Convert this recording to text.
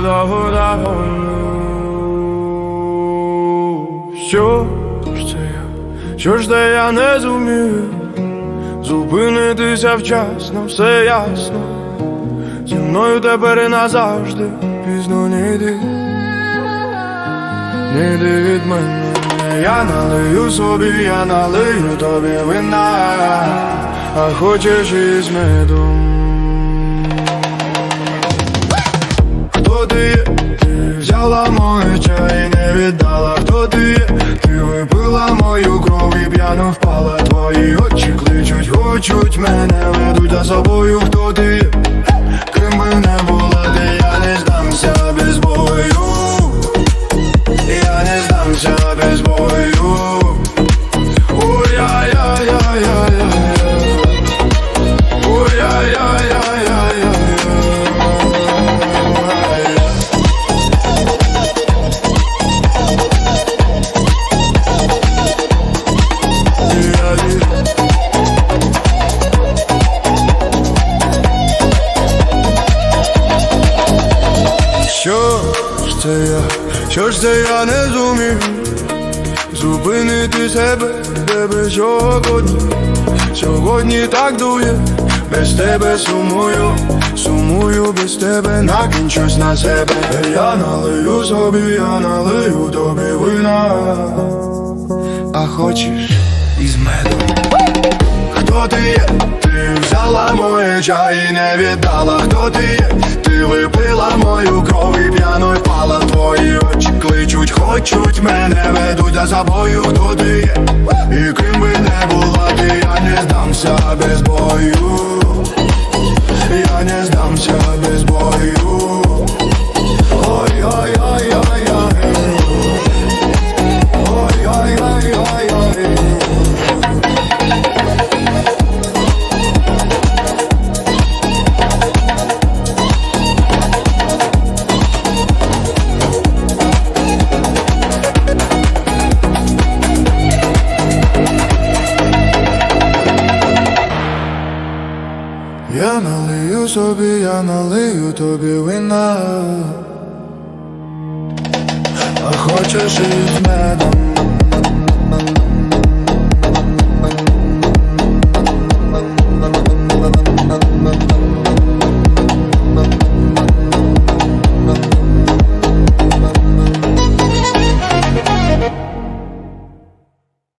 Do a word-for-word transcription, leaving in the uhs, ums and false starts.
года, года, года. Що ж це я, що ж це я не зумію зупинитися вчасно, все ясно. Зі мною тепер і назавжди пізно не йди, не йди від мене. Я налию собі, я налию тобі вина, а хочеш із медом. Хто ти є? Ти взяла мою чай і не віддала. Хто ти є? Ти випила мою кров і п'яно впала. Твої очі кличуть, хочуть мене, ведуть за собою. Хто ти є? Ким би не була ти, я не здамся без бою. Я не здамся без бою. Ой-яй-яй-яй-яй-яй. Ой-яй-яй-яй-яй-яй. Що ж це я, що ж це я не зумів зупинити себе, тебе сьогодні. Сьогодні так дує, без тебе сумую, сумую без тебе, накінчусь на себе. Я налию собі, я налию тобі вина, а хочеш із медом. Хто ти є? Ти взяла моє чай і не віддала. Хто ти є? Ти випила мою кров і п'яно впала. Твої очі кличуть, хочуть мене, ведуть за собою. Хто ти є? І ким би не була ти, я не здамся без бою. Я не здамся без бою. Ой-ой-ой-ой-ой. Ой-ой-ой-ой-ой. Я налию собі, я налию тобі вина, а хочеш із медом.